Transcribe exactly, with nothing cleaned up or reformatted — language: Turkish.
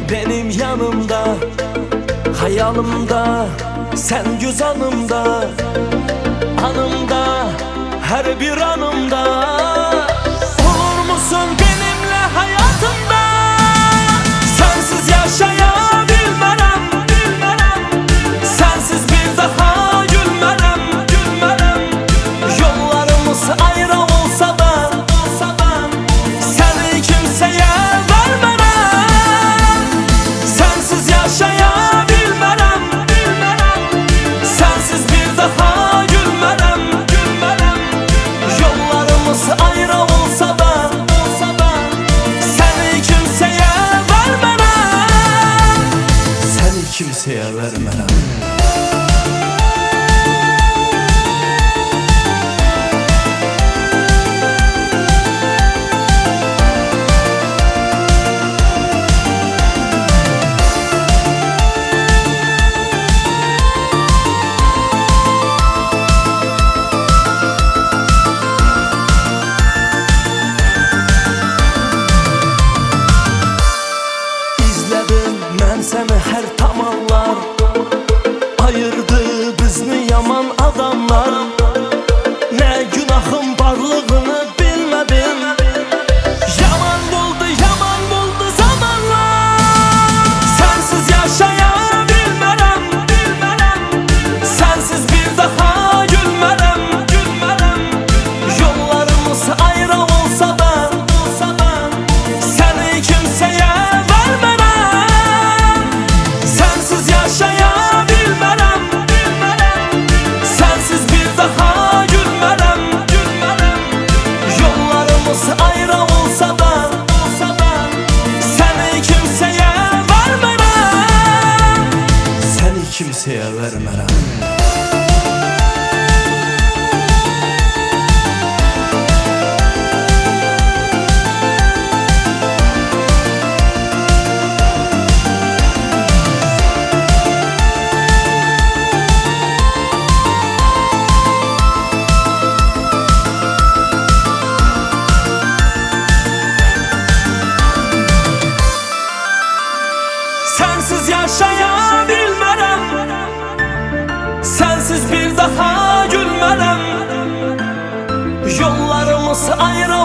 benim yanımda, hayalimda, sen göz anımda, anımda, her bir anımda. Olur musun benimle hayatımda? Sensiz yaşayabilmem, sensiz bir daha gülmem, gülmem. Yollarımız ayrı olsa da seni kimseye vermem. Sensiz yaşayabilmem, sensiz bir daha gülmem, gülmem. Yollarımız ayrı olsa da seni kimseye vermem. Seni kimseye vermem. Mən səni hər tamallar ayırdı bizni yaman adamlar. Nə günahım varlığını bilmədim. Yaman buldu, yaman buldu zamanlar. Sensiz yaşayabilmərəm, sensiz bir daha gülmərəm, gülmərəm. Yollarımız ayrı olsa da səni kimsəyə vermərəm. Sensiz yaşayabilmem, sensiz bir daha gülmem, gülmem. Yollarımız ayrı olsa da seni kimseye vermem. Seni kimseye vermem. Sensiz yaşayabilmem, sensiz bir daha gülmem. Yollarımız ayrı